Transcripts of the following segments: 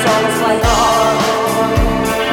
solos like all.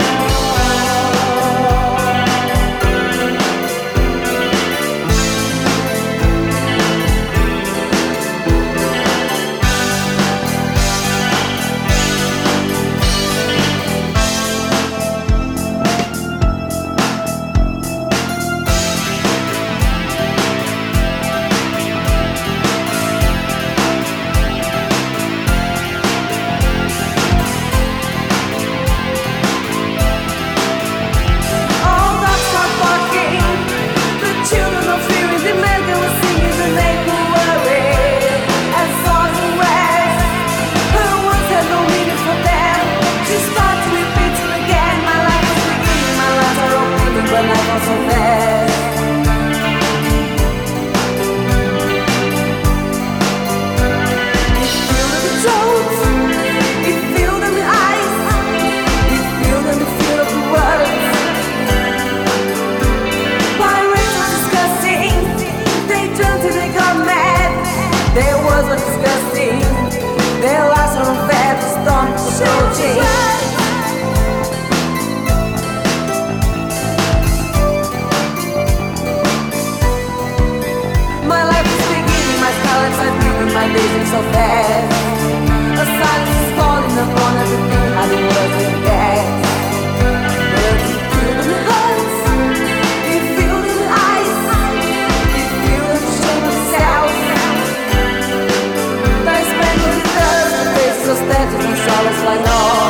There was a disgusting. Their lives are unfair to stone so change. My life is beginning, my scars are beating, my days are so fast. A silence is falling upon everything I did wasn't gas. But you feel the hearts, you feel the eyes, you feel the shame of self. So static and solace like no.